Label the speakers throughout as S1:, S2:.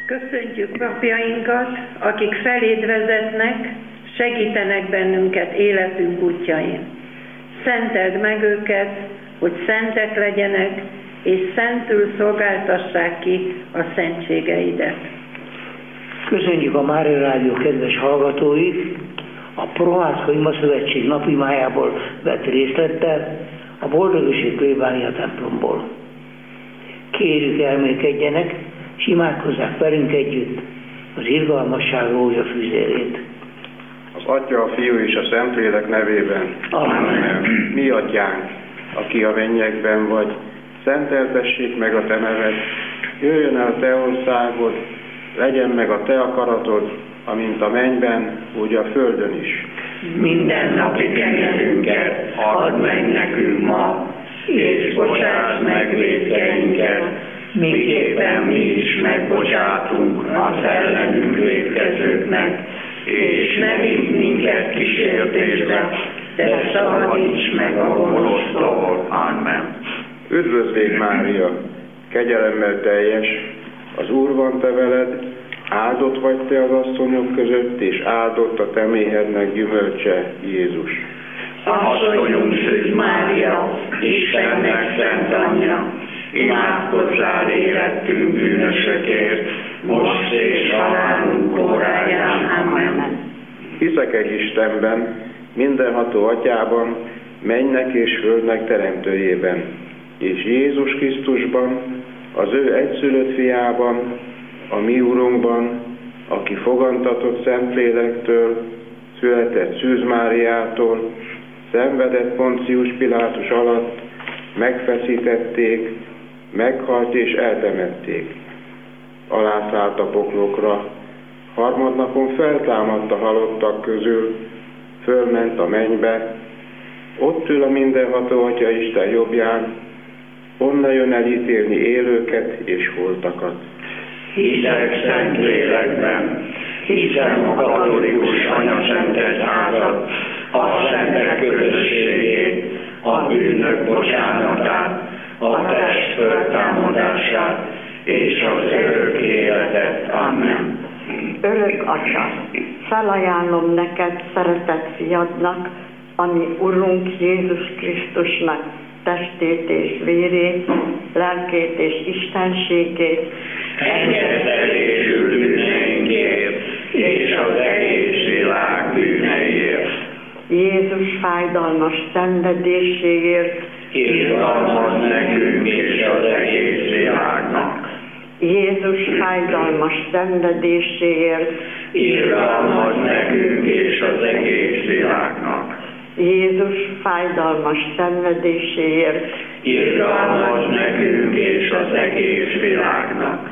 S1: Köszöntjük papjainkat, akik feléd vezetnek, segítenek bennünket életünk útjain. Szenteld meg őket, hogy szentek legyenek, és szentül szolgáltassák ki a szentségeidet.
S2: Köszönjük a Mária Rádió kedves hallgatóit, a Prohászka Ima Szövetség napimájából vett részlettel a Boldogösség plébánia templomból. Kérjük, elmélkedjenek, és imádkozzák velünk együtt az irgalmasság rózsa füzérét.
S3: Az Atya, a Fiú és a Szentlélek nevében.
S2: Amen.
S3: Mi Atyánk, aki a mennyekben vagy, szenteltessék meg a Te neved, jöjjön el a Te országod, legyen meg a Te akaratod, amint a mennyben, úgy a földön is.
S4: Minden napi kenyerünket add meg nekünk ma, és bocsáss meg vétkeinket, miképpen mi is megbocsátunk az ellenünk vétkezőknek, és ne vigy minket kísértésbe, de szabadíts meg a gonosztól. Amen.
S3: Üdvözlégy Mária, kegyelemmel teljes, az Úr van te veled, áldott vagy te az asszonyok között, és áldott a te méhednek gyümölcse, Jézus.
S4: Asszonyunk Szűz Mária, Istennek szent anyja, imádkozzál érettünk bűnösökért, most és halálunk óráján. Amen.
S3: Hiszek egy Istenben, mindenható Atyában, mennynek és földnek teremtőjében, és Jézus Krisztusban, az ő egyszülött fiában, a mi Urunkban, aki fogantatott Szentlélektől, született Szűz Máriától, szenvedett Poncius Pilátus alatt, megfeszítették, meghalt és eltemették. Alászállt a poklokra, harmadnapon feltámadt a halottak közül, fölment a mennybe, ott ül a mindenható Atya Isten jobbján, onnan jön elítélni élőket és holtakat.
S4: Hiszek szent lélekben, hiszem a katolikus Anyaszent Egyházat, a szentek közösségét, a bűnök bocsánatát, a test föltámadását és az örök életet. Amen.
S5: Örök Atya, felajánlom neked szeretett fiadnak, ami Urunk Jézus Krisztusnak testét és vérét, lelkét és istenségét,
S4: Engedelésül bűneinkért és az egész világ bűneiért.
S5: Jézus fájdalmas szenvedéséért,
S4: Irgalmaz nekünk és az egész világnak.
S5: Jézus fájdalmas szenvedéséért,
S4: Irgalmaz nekünk és az egész világnak.
S5: Jézus fájdalmas szenvedéséért,
S4: Irgalmaz nekünk és az egész világnak.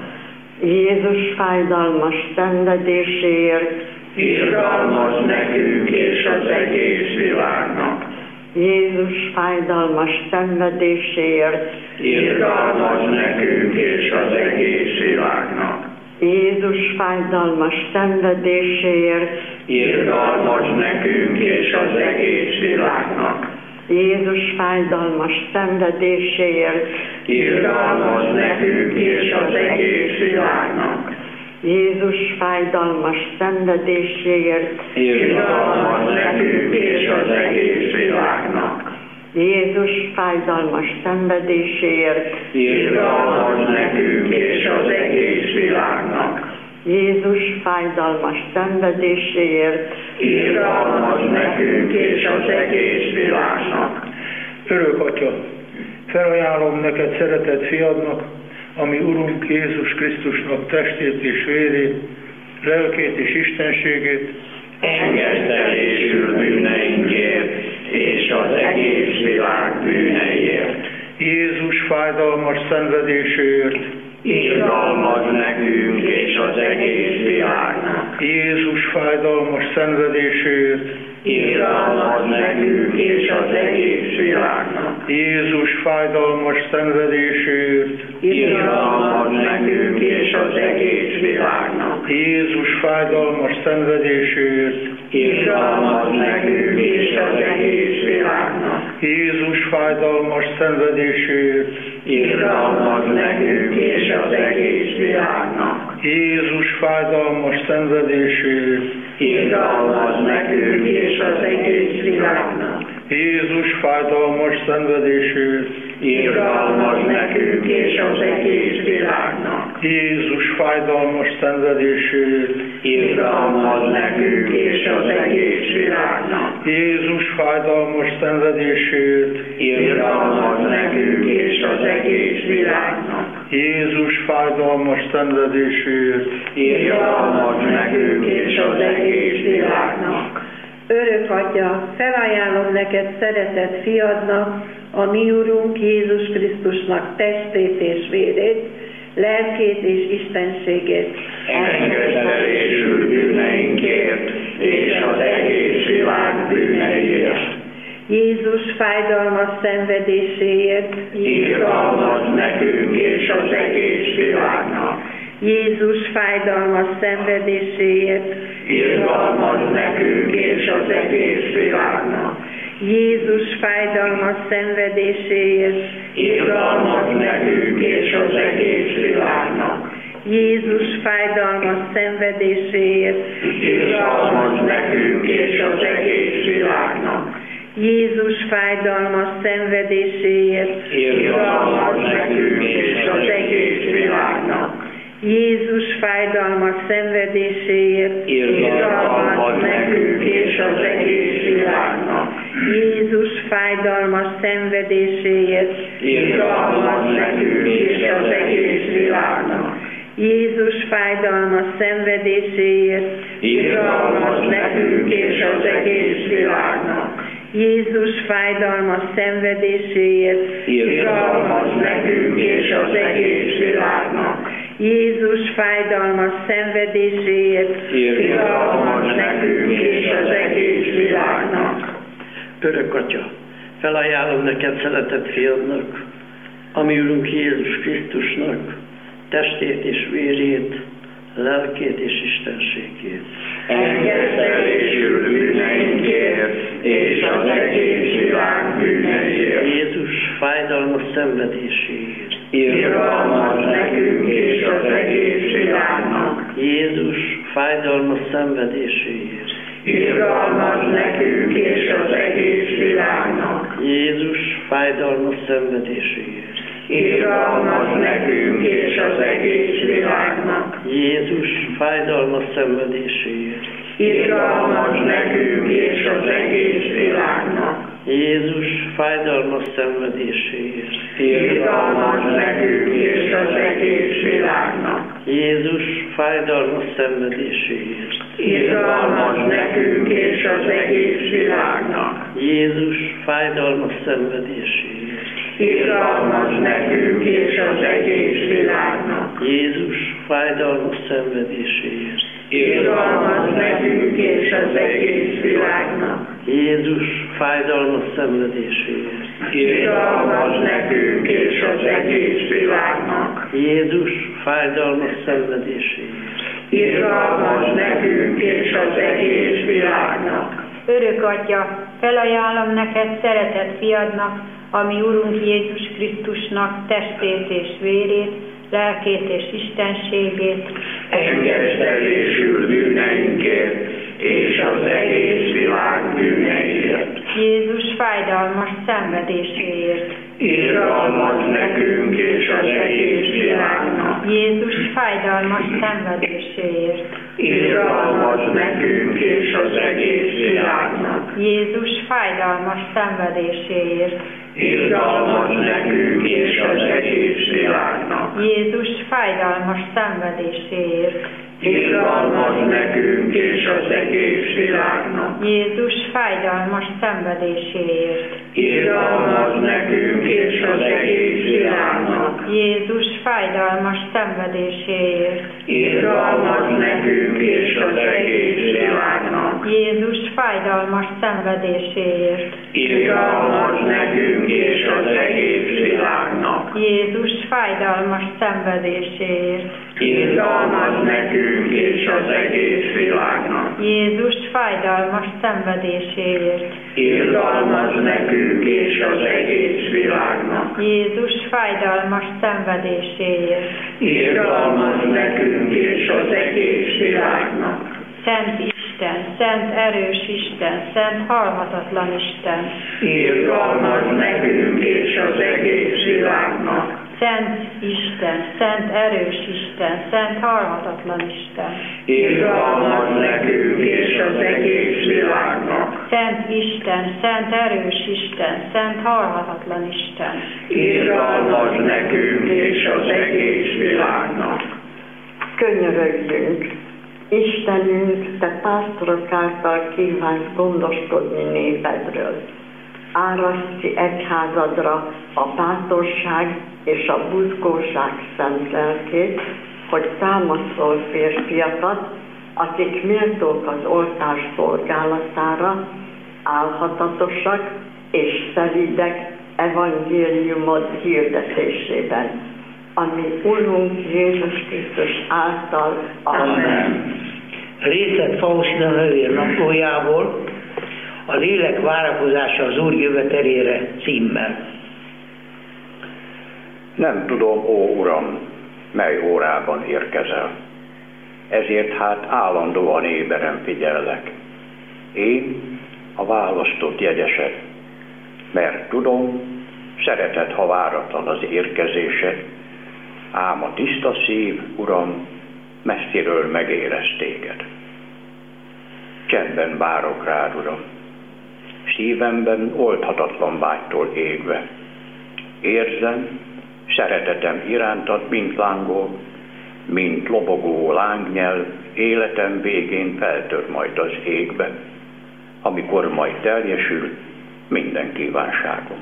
S5: Jézus fájdalmas szenvedéséért,
S4: Irgalmaz nekünk és az egész világnak.
S5: Jézus fájdalmas szenvedéséért,
S4: Irgalmaz nekünk és az egész világnak.
S5: Jézus fájdalmas szenvedéséért,
S4: Irgalmaz nekünk és az egész világnak.
S5: Jézus fájdalmas szenvedéséért,
S4: Irgalmaz nekünk és az egész világnak.
S5: Jézus fájdalmas szenvedéséért,
S4: Irgalmaz nekünk és az egész világnak.
S5: Jézus fájdalmas szenvedéséért,
S4: Irgalmaz nekünk és az egész világnak.
S5: Jézus fájdalmas szenvedéséért,
S4: Irgalmaz nekünk és az egész világnak.
S6: Örök Atya, felajánlom neked szeretett fiadnak, ami Urunk Jézus Krisztusnak testét és vérét, lelkét és istenségét,
S4: Engedelésül bűneinkért és az egész világ bűneiért.
S6: Jézus fájdalmas szenvedéséért,
S4: Irgalmaz nekünk és az egész világnak.
S6: Jézus fájdalmas szenvedéséért,
S4: Irgalmaz nekünk és az egész világnak.
S6: Jézus fájdalmas szenvedéséért,
S4: Irgalmaz nekünk és az egész világnak.
S6: Jézus fájdalmas szenvedéséért,
S4: Irgalmaz nekünk és az egész világnak.
S6: Jézus fájdalmas szenvedéséért,
S4: Irgalmaz nekünk és az egész világnak.
S6: Jézus fájdalmas szenvedéséért,
S4: irgalmaz nekünk és az egész világnak.
S6: Jézus fájdalmas szenvedéséért,
S4: Irgalmaz nekünk és az egész világnak.
S6: Jézus fájdalmas szenvedéséért,
S4: Irgalmaz nekünk és az egész világnak.
S6: Jézus fájdalmas szenvedéséért,
S4: Irgalmaz nekünk és az egész világnak.
S6: Jézus fájdalmas szenvedéséért,
S4: Irgalmaz nekünk és az egész világnak.
S1: Örök Atya, felajánlom neked szeretett fiadnak, a mi Urunk Jézus Krisztusnak testét és vérét, lelkét és istenségét.
S4: Engedélyesül bűneinkért és az egész világ bűneiért.
S1: Jézus fájdalmas szenvedéséért,
S4: Irgalmaz nekünk és az egész világnak.
S1: Jézus fájdalmas szenvedéséért,
S4: Irgalmaz nekünk és az egész világnak.
S1: Jézus fájdalmas szenvedéséért,
S4: Irgalmaz nekünk és az egész világnak.
S1: Jézus fájdalmas szenvedéséért,
S4: Irgalmaz nekünk és az egész világnak.
S1: Jézus fájdalmas szenvedéséért,
S4: Irgalmaz nekünk és az egész világnak.
S1: Jézus fájdalmas szenvedéséért,
S4: Irgalmaz nekünk és az egész világnak.
S1: Jézus fájdalmas szenvedéséért,
S4: Irgalmaz nekünk és az egész világnak.
S1: Jézus fájdalmas szenvedéséért,
S4: Irgalmaz nekünk és az egész világnak.
S1: Jézus fájdalmas szenvedéséért,
S4: Irgalmaz nekünk és az egész világnak.
S1: Jézus fájdalmas szenvedéséért,
S4: Irgalmaz nekünk és az egész világnak.
S7: Örök Atya, felajánlom neked szeretett fiadnak, a mi Urunk Jézus Krisztusnak testét és vérét, lelkét és istenségét.
S4: Engedélyesül bűneinkért és az egész világ bűneiért.
S7: Jézus fájdalmas szenvedéséért.
S4: Irgalmaz nekünk és az egész világnak.
S7: Jézus fájdalmas szenvedéséért.
S4: Irgalmaz nekünk és az egész világnak.
S7: Jézus fájdalmas szenvedéséért.
S4: Irgalmaz nekünk és az egész világnak.
S7: Jézus fájdalmas szenvedéséért.
S4: Irgalmaz nekünk és az egész világnak.
S7: Jézus fájdalmas szenvedéséért.
S4: Irgalmaz nekünk és az egész világnak.
S7: Jézus fájdalmas szenvedéséért.
S4: Irgalmaz nekünk és az egész világnak.
S7: Jézus fájdalmas szenvedéséért.
S4: Irgalmaz nekünk és az egész világnak.
S7: Jézus fájdalmas szenvedéséért.
S4: Irgalmaz nekünk és az egész világnak.
S7: Jézus fájdalmas szenvedéséért.
S4: Irgalmaz nekünk és az egész világnak.
S7: Jézus fájdalmas szenvedéséért.
S4: Irgalmaz nekünk és az egész világnak.
S8: Örök Atya, felajánlom neked szeretett fiadnak, a mi Urunk Jézus Krisztusnak testét és vérét, lelkét és istenségét.
S4: Engedélyesül bűneinkért és az egész világ bűneiért.
S8: Jézus fájdalmas szenvedéséért.
S4: Irgalmaz nekünk és az egész világnak.
S8: Jézus fájdalmas szenvedéséért.
S4: Irgalmaz nekünk és az egész világnak.
S8: Jézus fájdalmas szenvedéséért.
S4: Irgalmaz nekünk és az egész világnak.
S8: Jézus fájdalmas szenvedéséért.
S4: Irgalmaz nekünk és az egész világnak.
S8: Jézus fájdalmas szenvedéséért.
S4: Irgalmaz nekünk és az egész világnak.
S8: Jézus fájdalmas szenvedéséért.
S4: Irgalmaz nekünk és az egész világnak.
S8: Jézus fájdalmas szenvedéséért.
S4: Irgalmaz nekünk és az egész világnak.
S8: Jézus fájdalmas szenvedéséért.
S4: Irgalmaz nekünk és az egész világnak.
S8: Jézus fájdalmas szenvedéséért.
S4: Irgalmaz nekünk és az egész világnak.
S8: Jézus fájdalmas szenvedéséért.
S4: Irgalmaz nekünk és az egész világnak.
S8: Szent Isten, szent erős Isten, szent halhatatlan Isten.
S4: Irgalmaz nekünk és az egész világnak.
S8: Szent Isten, szent erős Isten, szent halhatatlan Isten.
S4: Irgalmaz nekünk és az egész világnak.
S8: Szent Isten, szent erős Isten, szent halhatatlan Isten.
S4: Irgalmaz nekünk és az egész világnak.
S5: Könyörögjünk! Istenünk, Te pásztorok által kívánsz gondoskodni népedről. Áraszt ki egyházadra a bátorság és a buzgóság szent lelkét, hogy támaszol férfiakat, akik méltók az oltár szolgálatára, álhatatosak és szelídek evangéliumod hirdetésében, ami Urunk Jézus Krisztus által. Amen.
S2: Részlet Faustina nővér naplójából, a lélek várakozása az Úr jövetelére címmel.
S9: Nem tudom, ó Uram, mely órában érkezel. Ezért hát állandóan éberen figyellek. Én a választott jegyesed, mert tudom, szereted, ha váratlan az érkezésed, ám a tiszta szív, Uram, messziről megérez téged. Csendben várok rád, Uram, szívemben oldhatatlan vágytól égve. Érzem, szeretetem irántad, mint lángol, mint lobogó lángnyel, életem végén feltör majd az égbe, amikor majd teljesül minden kívánságom.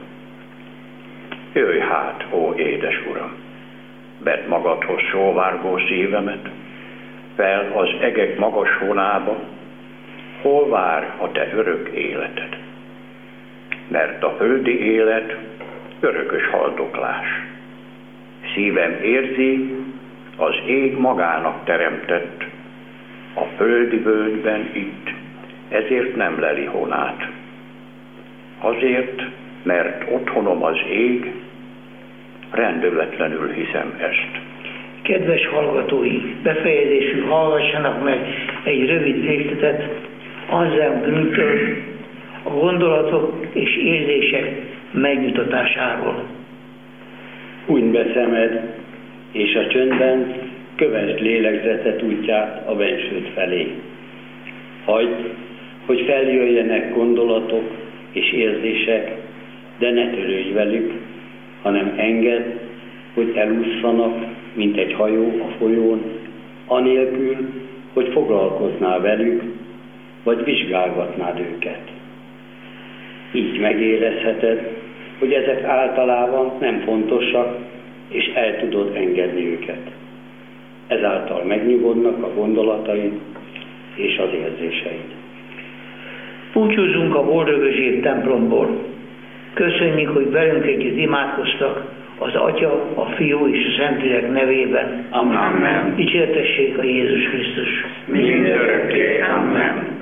S9: Jöjj hát, ó édes Uram, vedd magadhoz sóvárgó szívemet, fel az egek magas hónába, hol vár a te örök életed? Mert a földi élet örökös haldoklás. Szívem érzi, az ég magának teremtett, a földi völgyben itt, ezért nem leli honát. Azért, mert otthonom az ég, rendületlenül hiszem ezt.
S2: Kedves hallgatói, befejezésül hallgassanak meg egy rövid részletet Anselm Grüntől a gondolatok és érzések megnyugtatásáról.
S10: Hunyd be szemed, és a csöndben kövesd lélegzetet útját a bensőd felé. Hagyd, hogy feljöjjenek gondolatok és érzések, de ne törődj velük, hanem engedd, hogy elússzanak, mint egy hajó a folyón, anélkül, hogy foglalkoznál velük, vagy vizsgálgatnád őket. Így megérezheted, hogy ezek általában nem fontosak, és el tudod engedni őket. Ezáltal megnyugodnak a gondolataid és az érzéseid.
S2: Búcsúzzunk a Boldog templomból. Köszönjük, hogy velünk együtt imádkoztak az Atya, a Fiú és a Szentlélek nevében.
S4: Amen.
S2: Dicsértessék a Jézus Krisztus.
S4: Mindörökké. Amen.